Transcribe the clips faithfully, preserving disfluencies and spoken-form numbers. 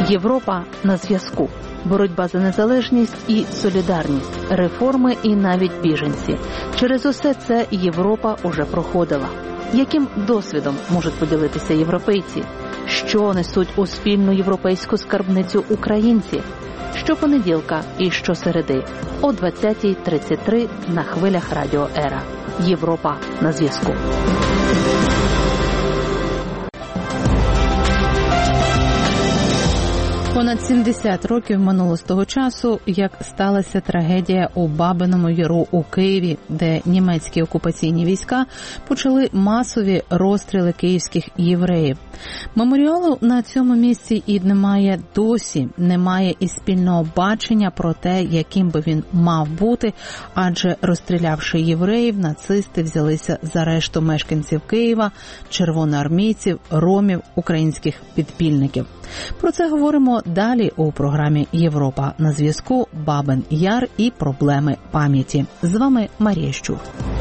Європа на зв'язку. Боротьба за незалежність і солідарність, реформи і навіть біженці. Через усе це Європа уже проходила. Яким досвідом можуть поділитися європейці? Що несуть у спільну європейську скарбницю українці? Щопонеділка і щосереди о двадцятій тридцять три на хвилях Радіо Ера. Європа на зв'язку. Понад сімдесят років минуло з того часу, як сталася трагедія у Бабиному Яру у Києві, де німецькі окупаційні війська почали масові розстріли київських євреїв. Меморіалу на цьому місці і немає досі, немає і спільного бачення про те, яким би він мав бути, адже розстрілявши євреїв, нацисти взялися за решту мешканців Києва, червоноармійців, ромів, українських підпільників. Про це говоримо далі у програмі «Європа на зв'язку», Бабин Яр і проблеми пам'яті. З вами Марія Щур.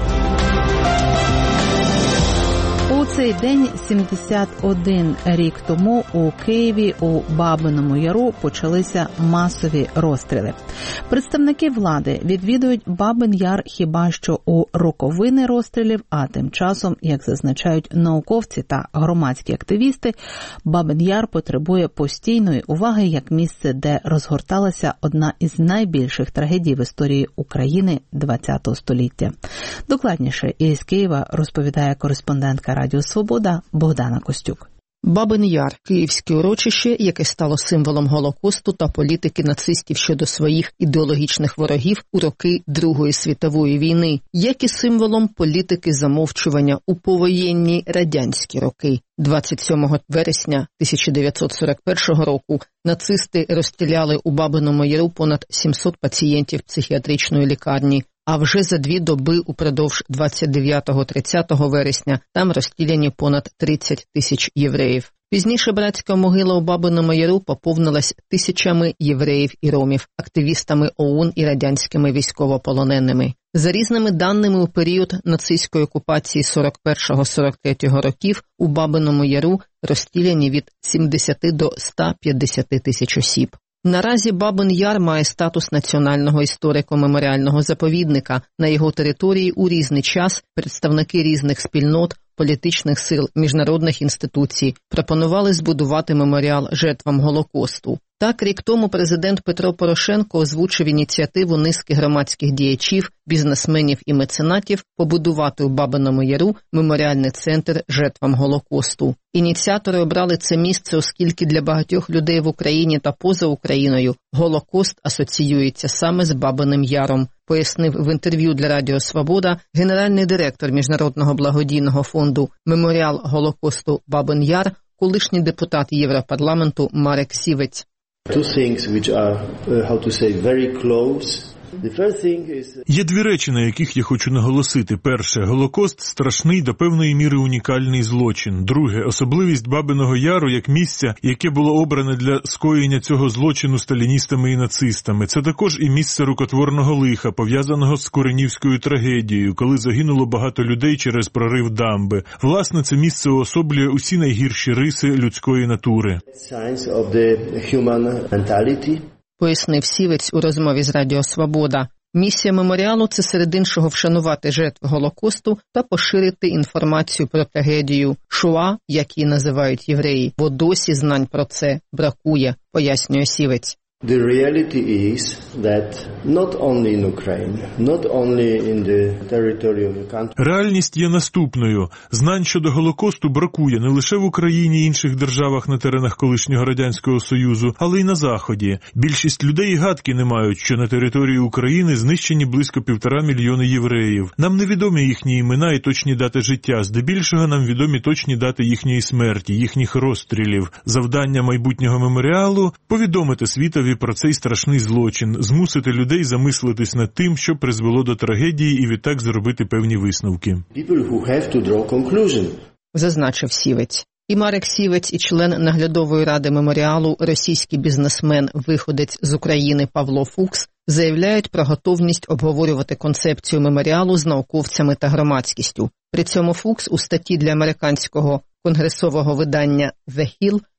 У цей день, сімдесят один рік тому, у Києві у Бабиному Яру почалися масові розстріли. Представники влади відвідують Бабин Яр хіба що у роковини розстрілів, а тим часом, як зазначають науковці та громадські активісти, Бабин Яр потребує постійної уваги як місце, де розгорталася одна із найбільших трагедій в історії України ХХ століття. Докладніше із Києва розповідає кореспондентка Радіо Свобода Богдана Костюк. Бабин Яр – київське урочище, яке стало символом Голокосту та політики нацистів щодо своїх ідеологічних ворогів у роки Другої світової війни, як і символом політики замовчування у повоєнні радянські роки. двадцять сьомого вересня тисяча дев'ятсот сорок першого року нацисти розстріляли у Бабиному Яру понад сімсот пацієнтів психіатричної лікарні, а вже за дві доби упродовж двадцять дев'ятого - тридцятого вересня там розстріляні понад тридцять тисяч євреїв. Пізніше братська могила у Бабиному Яру поповнилась тисячами євреїв і ромів, активістами ОУН і радянськими військовополоненими. За різними даними, у період нацистської окупації сорок першого - сорок третього років у Бабиному Яру розстріляні від сімдесяти до ста п'ятдесяти тисяч осіб. Наразі Бабин Яр має статус національного історико-меморіального заповідника. На його території у різний час представники різних спільнот, політичних сил, міжнародних інституцій пропонували збудувати меморіал жертвам Голокосту. Так, рік тому президент Петро Порошенко озвучив ініціативу низки громадських діячів, бізнесменів і меценатів побудувати у Бабиному Яру меморіальний центр жертвам Голокосту. Ініціатори обрали це місце, оскільки для багатьох людей в Україні та поза Україною Голокост асоціюється саме з Бабиним Яром, пояснив в інтерв'ю для Радіо Свобода генеральний директор Міжнародного благодійного фонду «Меморіал Голокосту Бабин Яр», колишній депутат Європарламенту Марек Сівець. Two things which are, uh, how to say, very close. Є дві речі, на яких я хочу наголосити. Перше, Голокост – страшний, до певної міри унікальний злочин. Друге, особливість Бабиного Яру як місця, яке було обране для скоєння цього злочину сталіністами і нацистами. Це також і місце рукотворного лиха, пов'язаного з Куренівською трагедією, коли загинуло багато людей через прорив дамби. Власне, це місце уособлює усі найгірші риси людської натури. Пояснив Сівець у розмові з Радіо Свобода. Місія меморіалу – це серед іншого вшанувати жертв Голокосту та поширити інформацію про трагедію Шоа, як її називають євреї, бо досі знань про це бракує, пояснює Сівець. The reality is that not only in Ukraine, not only in the territory of the country. Реальність є наступною. Знань щодо Голокосту бракує не лише в Україні і інших державах на теренах колишнього Радянського Союзу, але й на Заході. Більшість людей і гадки не мають, що на території України знищені близько півтора мільйони євреїв. Нам невідомі їхні імена і точні дати життя. Здебільшого нам відомі точні дати їхньої смерті, їхніх розстрілів. Завдання майбутнього меморіалу – повідомити світові про цей страшний злочин, змусити людей замислитись над тим, що призвело до трагедії, і відтак зробити певні висновки. Зазначив Сівець. І Марек Сівець, і член наглядової ради меморіалу, російський бізнесмен, виходець з України Павло Фукс, заявляють про готовність обговорювати концепцію меморіалу з науковцями та громадськістю. При цьому Фукс у статті для американського конгресового видання «The Hill»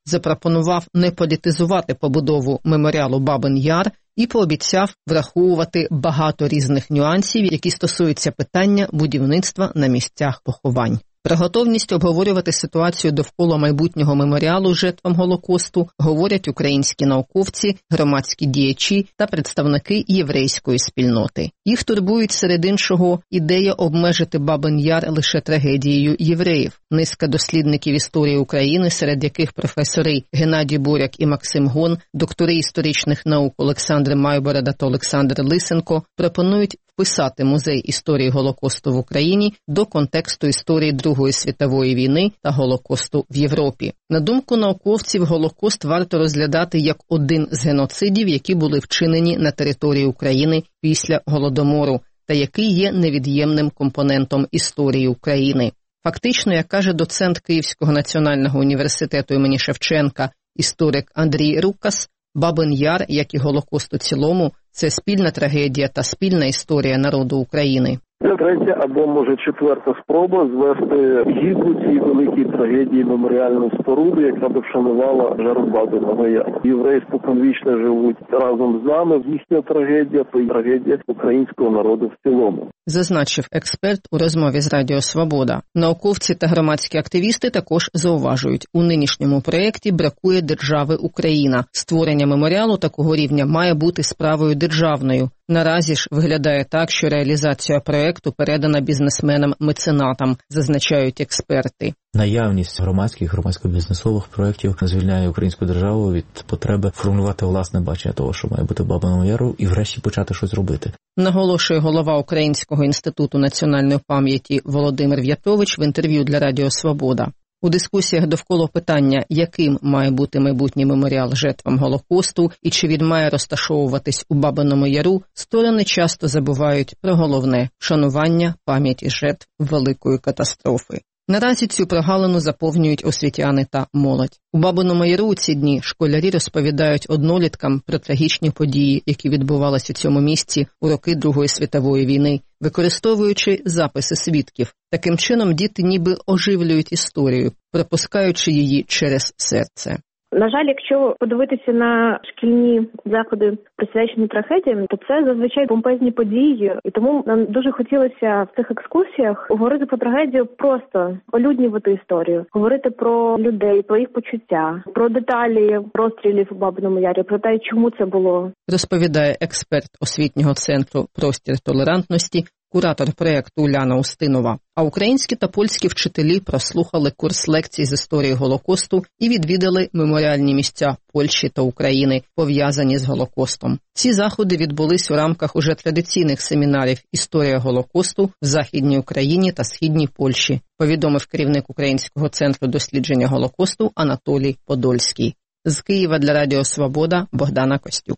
запропонував не політизувати побудову меморіалу Бабин Яр і пообіцяв враховувати багато різних нюансів, які стосуються питання будівництва на місцях поховань. Про готовність обговорювати ситуацію довкола майбутнього меморіалу жертвам Голокосту говорять українські науковці, громадські діячі та представники єврейської спільноти. Їх турбують серед іншого ідея обмежити Бабин Яр лише трагедією євреїв. Низка дослідників історії України, серед яких професори Геннадій Буряк і Максим Гон, доктори історичних наук Олександр Майборода та Олександр Лисенко, пропонують вписати Музей історії Голокосту в Україні до контексту історії Другої світової війни та Голокосту в Європі. На думку науковців, Голокост варто розглядати як один з геноцидів, які були вчинені на території України після Голодомору, та який є невід'ємним компонентом історії України. Фактично, як каже доцент Київського національного університету імені Шевченка, історик Андрій Рукас, Бабин Яр, як і Голокост у цілому, це спільна трагедія та спільна історія народу України. Це третя або, може, четверта спроба звести гідну цій великій трагедії меморіальну споруду, яка б вшанувала жертв Бабиного Яру. Євреї споконвічно живуть разом з нами. Їхня трагедія – то й трагедія українського народу в цілому. Зазначив експерт у розмові з Радіо Свобода. Науковці та громадські активісти також зауважують, у нинішньому проєкті бракує держави Україна. Створення меморіалу такого рівня має бути справою державною. Наразі ж виглядає так, що реалізація проєкту передана бізнесменам-меценатам, зазначають експерти. Наявність громадських, громадсько-бізнесових проєктів звільняє українську державу від потреби формулювати власне бачення того, що має бути в Бабиному Яру, і врешті почати щось робити. Наголошує голова Українського інституту національної пам'яті Володимир В'ятович в інтерв'ю для Радіо Свобода. У дискусіях довкола питання, яким має бути майбутній меморіал жертвам Голокосту і чи він має розташовуватись у Бабиному Яру, сторони часто забувають про головне – шанування пам'яті жертв Великої катастрофи. Наразі цю прогалину заповнюють освітяни та молодь. У Бабиному Яру у ці дні школярі розповідають одноліткам про трагічні події, які відбувалися у цьому місці у роки Другої світової війни, використовуючи записи свідків. Таким чином діти ніби оживлюють історію, пропускаючи її через серце. На жаль, якщо подивитися на шкільні заходи, присвячені трагедіям, то це зазвичай помпезні події. І тому нам дуже хотілося в цих екскурсіях говорити про трагедію просто, олюднювати історію, говорити про людей, про їх почуття, про деталі розстрілів у Бабиному Ярі, про те, чому це було. Розповідає експерт освітнього центру «Простір толерантності», куратор проєкту Уляна Устинова. А українські та польські вчителі прослухали курс лекцій з історії Голокосту і відвідали меморіальні місця Польщі та України, пов'язані з Голокостом. Ці заходи відбулись у рамках уже традиційних семінарів «Історія Голокосту» в Західній Україні та Східній Польщі, повідомив керівник Українського центру дослідження Голокосту Анатолій Подольський. З Києва для Радіо Свобода Богдана Костюк.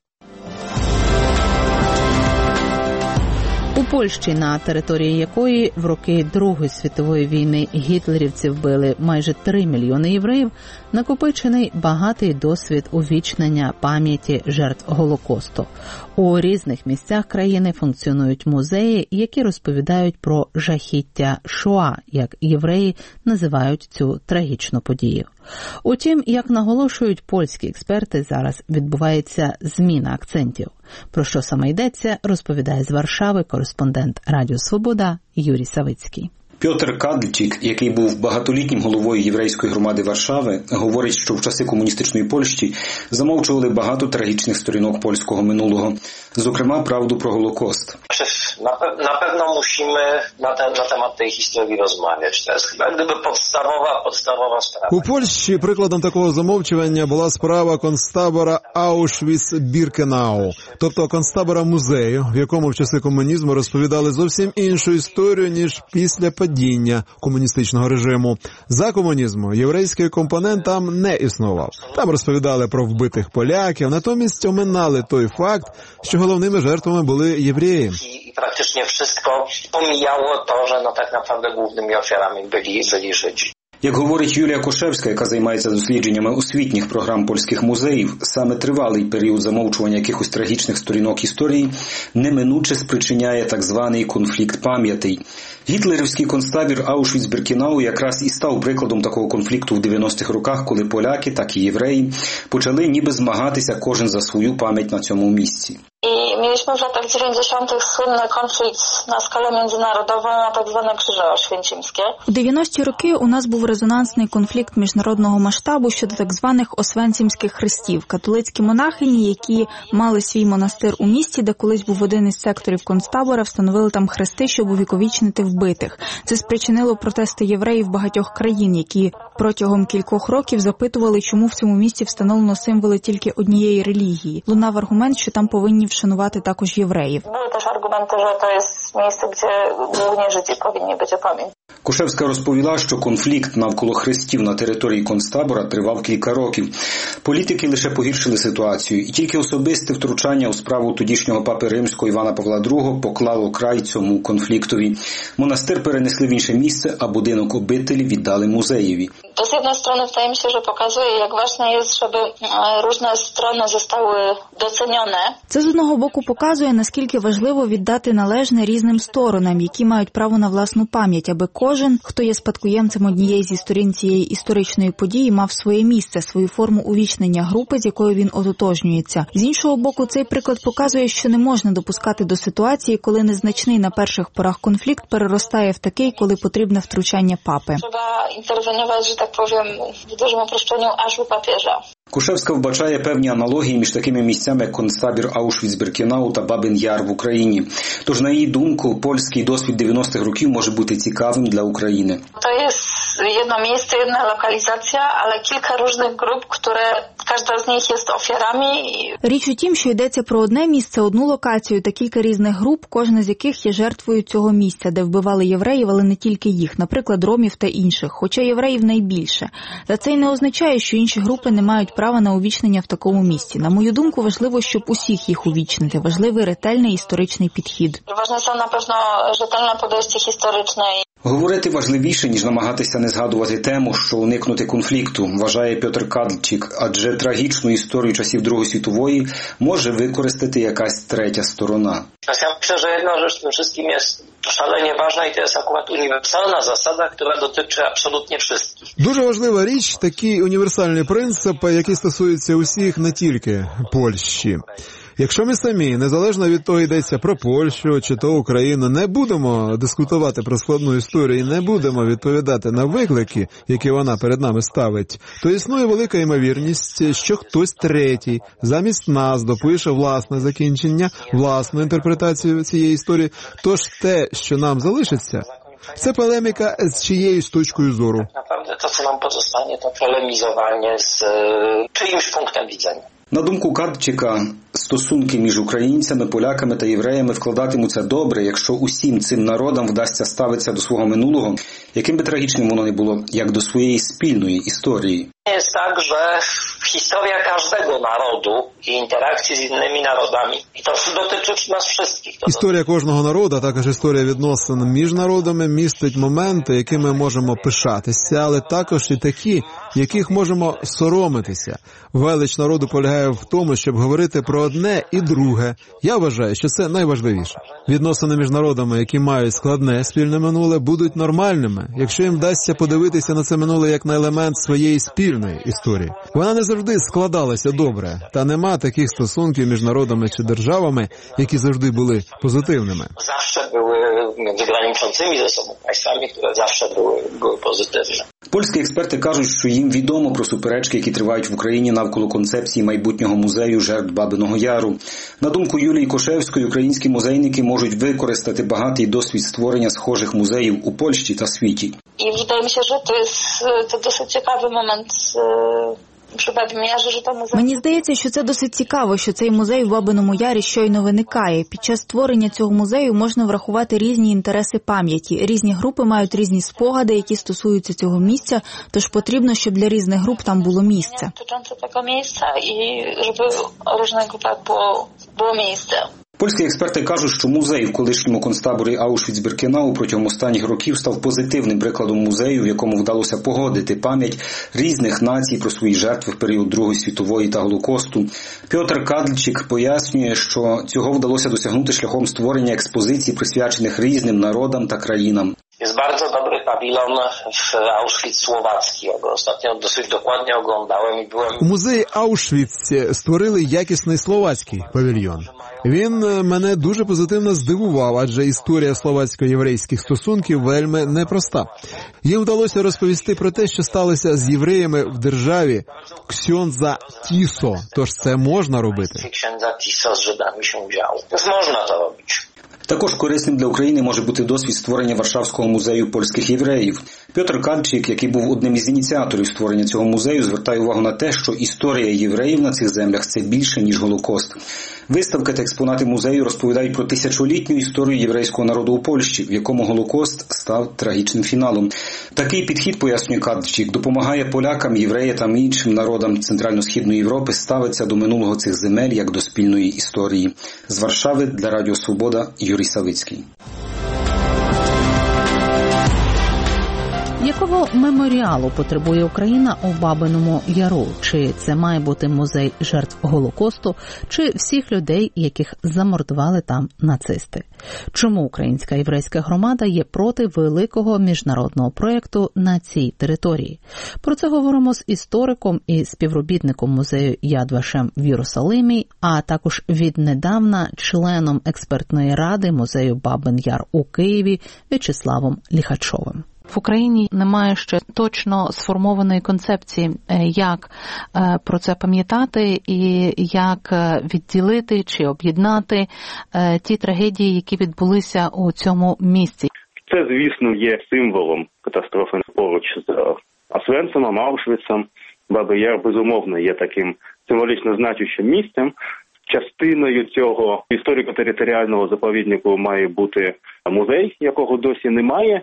У Польщі, на території якої в роки Другої світової війни гітлерівці вбили майже три мільйони євреїв, накопичений багатий досвід увічнення пам'яті жертв Голокосту. У різних місцях країни функціонують музеї, які розповідають про жахіття Шоа, як євреї називають цю трагічну подію. Утім, як наголошують польські експерти, зараз відбувається зміна акцентів. Про що саме йдеться, розповідає з Варшави кореспондент Радіо Свобода Юрій Савицький. Пьотр Кадльчик, який був багатолітнім головою єврейської громади Варшави, говорить, що в часи комуністичної Польщі замовчували багато трагічних сторінок польського минулого, зокрема правду про Голокост. Na pewno musimy na, te, na temat tej historii rozmawiać. To jest chyba gdyby podstawowa, podstawowa sprawa. У Польщі прикладом такого замовчування була справа концтабора Аушвіц-Біркенау, тобто концтабора музею, в якому в часи комунізму розповідали зовсім іншу історію, ніж після падіння комуністичного режиму. За комунізму єврейський компонент там не існував. Там розповідали про вбитих поляків, натомість оминали той факт, що головними жертвами були євреї. I praktycznie wszystko pomijało to, że no tak naprawdę głównymi ofiarami byli, byli Żydzi. Як говорить Юлія Кошевська, яка займається дослідженнями освітніх програм польських музеїв, саме тривалий період замовчування якихось трагічних сторінок історії неминуче спричиняє так званий конфлікт пам'ятей. Гітлерівський концтабір Аушвіц-Біркенау якраз і став прикладом такого конфлікту в дев'яностих роках, коли поляки, так і євреї почали ніби змагатися кожен за свою пам'ять на цьому mісці. I mieliśmy w latach dziewięćdziesiątych słynny konflikt na skalę międzynarodową, tak zwane Krzyże Oświęcimskie. У дев'яності роки у нас був резонансний конфлікт міжнародного масштабу щодо так званих освенцимських хрестів. Католицькі монахині, які мали свій монастир у місті, де колись був один із секторів концтабора, встановили там хрести, щоб увіковічнити вбитих. Це спричинило протести євреїв багатьох країн, які протягом кількох років запитували, чому в цьому місці встановлено символи тільки однієї релігії. Лунав аргумент, що там повинні вшанувати також євреїв. Були теж аргументи, що це місце, де головні життя повинні бути пам'ять. Кошевська розповіла, що конфлікт навколо хрестів на території концтабора тривав кілька років. Політики лише погіршили ситуацію, і тільки особисте втручання у справу тодішнього папи Римського Івана Павла другого поклало край цьому конфліктові. Монастир перенесли в інше місце, а будинок обителі віддали музеєві. To z jednej strony wydaje mi się, że pokazuje, jak ważne jest, żeby różne strony zostały docenione. Це з одного боку показує, наскільки важливо віддати належне різним сторонам, які мають право на власну пам'ять, аби кожен, хто є спадкоємцем однієї зі сторін цієї історичної події, мав своє місце, свою форму увічнення групи, з якою він ототожнюється. З іншого боку, цей приклад показує, що не можна допускати до ситуації, коли незначний на перших порах конфлікт переростає в такий, коли потрібне втручання папи. Треба інтервенювати, що так powiem, w dużym uproszczeniu, aż u papieża. Кошевська вбачає певні аналогії між такими місцями, як концтабір Аушвіц-Біркенау та Бабин-Яр в Україні. Тож, на її думку, польський досвід дев'яностих років може бути цікавим для України. To jest jedno miejsce, jedna lokalizacja, ale kilka różnych grup, które każda z nich jest ofiarami. Річ у тім, що йдеться про одне місце, одну локацію та кілька різних груп, кожна з яких є жертвою цього місця, де вбивали євреїв, але не тільки їх, наприклад, ромів та інших, хоча євреїв найбільше. Та це й не означає, що інші групи не мають права на увічнення в такому місці. На мою думку, важливо, щоб усіх їх увічнити. Важливий ретельний історичний підхід. Важливо, напевно, ретельне підходи історичне. Говорити важливіше, ніж намагатися не згадувати тему, що уникнути конфлікту, вважає Пьотр Кадлчик, адже трагічну історію часів Другої світової може використати якась третя сторона. Ja myślę, że jedna rzecz w tym wszystkim jest szalenie ważna i to jest akurat uniwersalna zasada, która dotyczy absolutnie wszystkich. Дуже важлива річ, такий універсальний принцип, який стосується усіх, не тільки Польщі. Якщо ми самі, незалежно від того, йдеться про Польщу чи то Україну, не будемо дискутувати про складну історію і не будемо відповідати на виклики, які вона перед нами ставить, то існує велика ймовірність, що хтось третій замість нас допише власне закінчення, власну інтерпретацію цієї історії. Тож те, що нам залишиться, це полеміка з чиєюсь точкою зору. Naprawdę to, co nam pozostanie, to polemizowanie z czyimś punktem widzenia. На думку Кадлчика, стосунки між українцями, поляками та євреями вкладатимуться добре, якщо усім цим народам вдасться ставитися до свого минулого, яким би трагічним воно не було, як до своєї спільної історії. Jest tak, że historia każdego narodu i interakcji z innymi narodami, i to dotyczy nas wszystkich. Історія кожного народу, а також історія відносин між народами містить моменти, якими можемо пишатися, але також і такі, яких можемо соромитися. Велич народу полягає в тому, щоб говорити про одне і друге. Я вважаю, що це найважливіше. Відносини між народами, які мають складне спільне минуле, будуть нормальними, якщо їм вдасться подивитися на це минуле як на елемент своєї спільної історії. Вона не завжди складалася добре, та нема таких стосунків між народами чи державами, які завжди були позитивними. Zawsze były między graniczącymi ze sobą państwami, które zawsze były, były pozytywne. Польські експерти кажуть, що їм відомо про суперечки, які тривають в Україні навколо концепції майбутнього музею жертв Бабиного Яру. На думку Юлії Кошевської, українські музейники можуть використати багатий досвід створення схожих музеїв у Польщі та світі. І wydaje mi się, że to jest to dosyć ciekawy moment. Мені здається, що це досить цікаво, що цей музей в Бабиному Ярі щойно виникає. Під час створення цього музею можна врахувати різні інтереси пам'яті. Різні групи мають різні спогади, які стосуються цього місця, тож потрібно, щоб для різних груп там було місце. Dotyczące tego miejsca i żeby różnych grupach było, było miejsce. Польські експерти кажуть, що музей в колишньому концтаборі Аушвіц-Біркенау протягом останніх років став позитивним прикладом музею, в якому вдалося погодити пам'ять різних націй про свої жертви в період Другої світової та Голокосту. Пьотр Кадльчик пояснює, що цього вдалося досягнути шляхом створення експозицій, присвячених різним народам та країнам. Jest bardzo dobry pawilon w Auschwitz-Słowacki. Ja go ostatnio dosyć dokładnie oglądałem i byłem... У музеї Аушвіц створили якісний словацький павільйон. Він мене дуже позитивно здивував, адже історія словацько-єврейських стосунків вельми непроста. Їм вдалося розповісти про те, що сталося з євреями в державі Ksiądza Tiso. Тож це можна робити. Księdza Tiso z Żydami się działo. Więc można to robić. Також корисним для України може бути досвід створення Варшавського музею польських євреїв. Пьотр Кадльчик, який був одним із ініціаторів створення цього музею, звертає увагу на те, що історія євреїв на цих землях – це більше, ніж Голокост. Виставки та експонати музею розповідають про тисячолітню історію єврейського народу у Польщі, в якому Голокост став трагічним фіналом. Такий підхід, пояснює Кадльчик, допомагає полякам, євреям та іншим народам Центрально-Східної Європи ставитися до минулого цих земель як до спільної історії. З Варшави для Радіо Свобода Юрій Савицький. Якого меморіалу потребує Україна у Бабиному Яру? Чи це має бути музей жертв Голокосту, чи всіх людей, яких замордували там нацисти? Чому українська єврейська громада є проти великого міжнародного проєкту на цій території? Про це говоримо з істориком і співробітником музею Яд Вашем в Єрусалимі, а також віднедавна членом експертної ради музею Бабин Яр у Києві В'ячеславом Ліхачовим. В Україні немає ще точно сформованої концепції, як про це пам'ятати і як відділити чи об'єднати ті трагедії, які відбулися у цьому місці. Це, звісно, є символом катастрофи поруч з Освенцимом, Аушвіцем. Бабин Яр, безумовно, є таким символічно значущим місцем. Частиною цього історико-територіального заповіднику має бути музей, якого досі немає.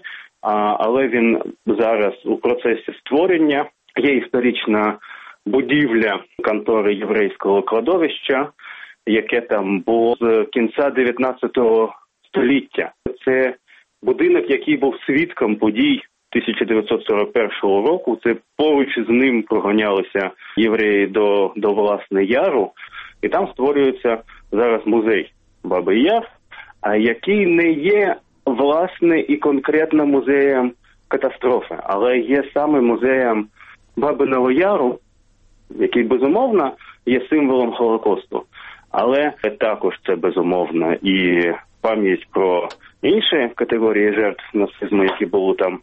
Але він зараз у процесі створення. Є історична будівля контори єврейського кладовища, яке там було з кінця дев'ятнадцятого століття. Це будинок, який був свідком подій тисяча дев'ятсот сорок першого року. Це поруч з ним проганялися євреї до, до власне Яру. І там створюється зараз музей Баби Яр, який не є власне і конкретно музеєм катастрофи, але є саме музеєм Бабиного Яру, який, безумовно, є символом Голокосту. Але також це, безумовно, і пам'ять про інші категорії жертв нацизму, які було там,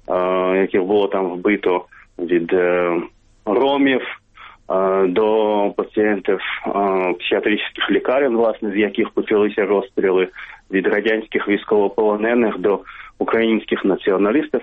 е, яких було там вбито від е, ромів е, до пацієнтів е, психіатричних лікарень, власне, з яких почалися розстріли, від радянських військовополонених до українських націоналістів.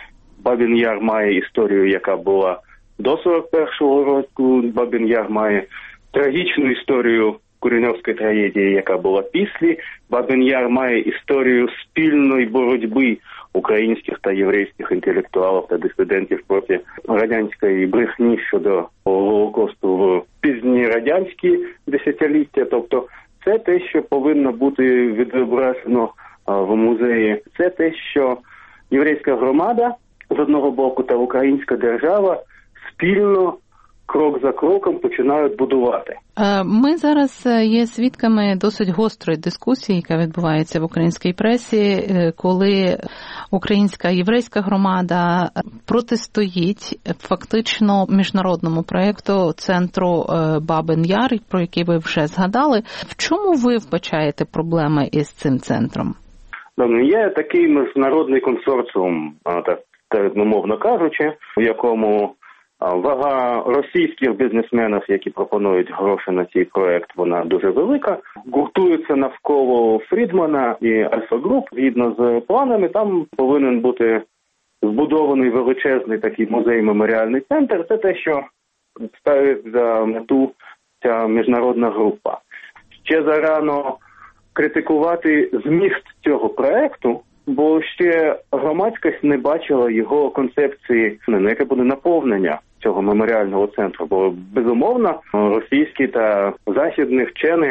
Бабин Яр має історію, яка була до сорок першого року. Бабин Яр має трагічну історію Куреневської трагедії, яка була після. Бабин Яр має історію спільної боротьби українських та єврейських інтелектуалів та дисидентів проти радянської брехні щодо Голокосту в пізні радянські десятиліття. Тобто це те, що повинно бути відображено в музеї. Це те, що єврейська громада з одного боку та українська держава спільно, крок за кроком починають будувати. Ми зараз є свідками досить гострої дискусії, яка відбувається в українській пресі, коли українська єврейська громада протистоїть фактично міжнародному проєкту центру Бабин Яр, про який ви вже згадали. В чому ви вбачаєте проблеми із цим центром? Є такий міжнародний консорціум, так, так мовно кажучи, в якому вага російських бізнесменів, які пропонують гроші на цей проект, вона дуже велика. Гуртуються навколо Фрідмана і Альфа Груп. Згідно з планами, там повинен бути збудований величезний такий музей-меморіальний центр. Це те, що ставить за мету ця міжнародна група. Ще зарано критикувати зміст цього проекту, бо ще громадськість не бачила його концепції, на яке буде наповнення цього меморіального центру. Бо, безумовно, російські та західні вчені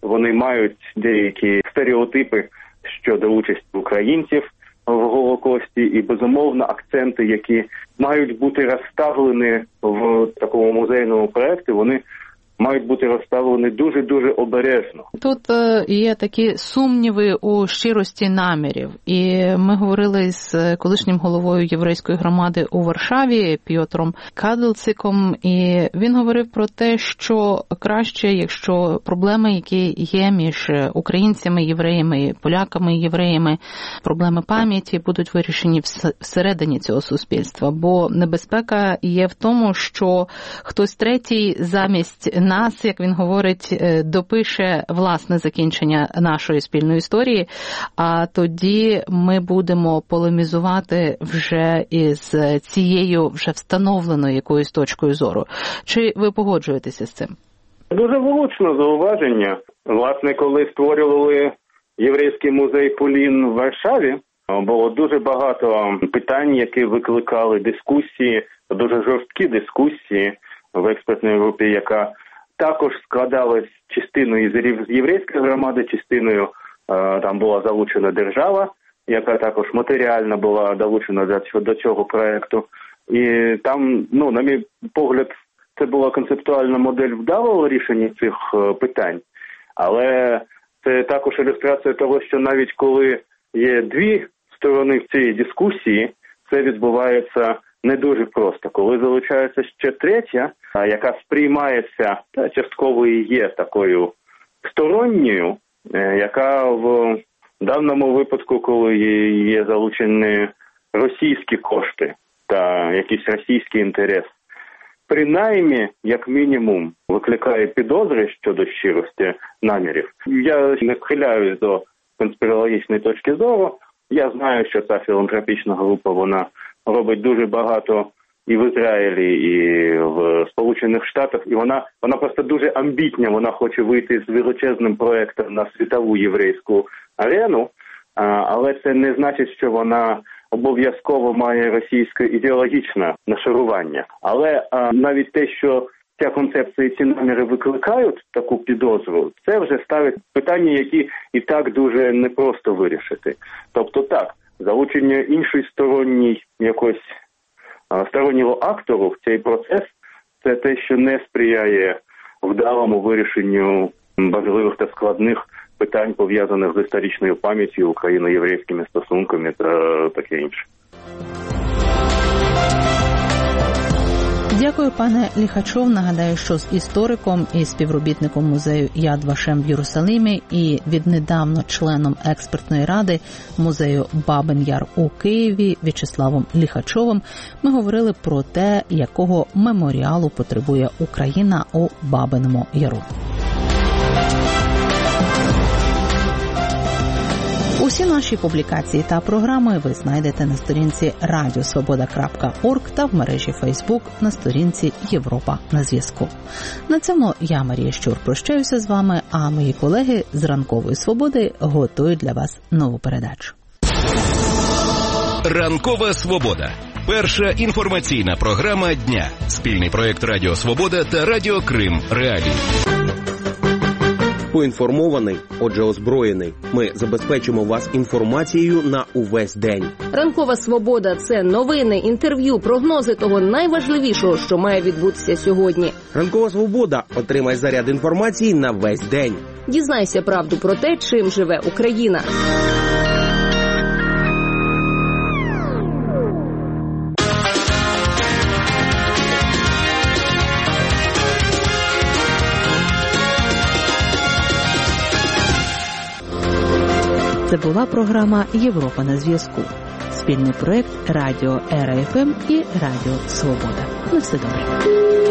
вони мають деякі стереотипи щодо участі українців в Голокості і, безумовно, акценти, які мають бути розставлені в такому музейному проєкті, вони мають бути розставлені дуже-дуже обережно. Тут е, є такі сумніви у щирості намірів. І ми говорили з колишнім головою єврейської громади у Варшаві Пьотром Кадлциком, і він говорив про те, що краще, якщо проблеми, які є між українцями, євреями, поляками, євреями, проблеми пам'яті будуть вирішені всередині цього суспільства. Бо небезпека є в тому, що хтось третій замість нас, як він говорить, допише власне закінчення нашої спільної історії, а тоді ми будемо полемізувати вже із цією вже встановленою якоюсь точкою зору. Чи ви погоджуєтеся з цим? Дуже влучне зауваження. Власне, коли створювали єврейський музей Полін в Варшаві, було дуже багато питань, які викликали дискусії, дуже жорсткі дискусії в експертній групі, яка також складалась частиною з єврейської громади, частиною е, там була залучена держава, яка також матеріально була долучена до, до цього проєкту. І там, ну, на мій погляд, це була концептуальна модель вдалого рішення цих е, питань. Але це також ілюстрація того, що навіть коли є дві сторони в цій дискусії, це відбувається не дуже просто. Коли залучається ще третя, яка сприймається, та частково і є такою сторонньою, яка в даному випадку, коли є залучені російські кошти та якийсь російський інтерес, принаймні, як мінімум, викликає підозри щодо щирості намірів. Я не схиляюсь до конспірологічної точки зору. Я знаю, що ця філантропічна група, вона робить дуже багато і в Ізраїлі, і в Сполучених Штатах, і вона, вона просто дуже амбітна, вона хоче вийти з величезним проєктом на світову єврейську арену, але це не значить, що вона обов'язково має російське ідеологічне нашарування. Але навіть те, що ця концепція і ці наміри викликають таку підозру, це вже ставить питання, які і так дуже непросто вирішити. Тобто так, залучення іншої сторонньої якось стороннього актору в цей процес – це те, що не сприяє вдалому вирішенню важливих та складних питань, пов'язаних з історичною пам'яттю, україно-єврейськими стосунками та таке інше. Дякую, пане Ліхачов. Нагадаю, що з істориком і співробітником музею Яд Вашем в Єрусалимі і віднедавна членом експертної ради музею Бабин Яр у Києві В'ячеславом Ліхачовим ми говорили про те, якого меморіалу потребує Україна у Бабиному Яру. Усі наші публікації та програми ви знайдете на сторінці радіосвобода крапка орг та в мережі Фейсбук на сторінці Європа на зв'язку. На цьому я, Марія Щур, прощаюся з вами, а мої колеги з Ранкової Свободи готують для вас нову передачу. Ранкова Свобода. Перша інформаційна програма дня. Спільний проєкт Радіо Свобода та Радіо Крим Реалії. Поінформований, отже озброєний. Ми забезпечимо вас інформацією на увесь день. Ранкова Свобода – це новини, інтерв'ю, прогнози того найважливішого, що має відбутися сьогодні. Ранкова Свобода – отримай заряд інформації на весь день. Дізнайся правду про те, чим живе Україна. Це була програма «Європа на зв'язку». Спільний проєкт Радіо Ера еф ем і Радіо Свобода. На все добре.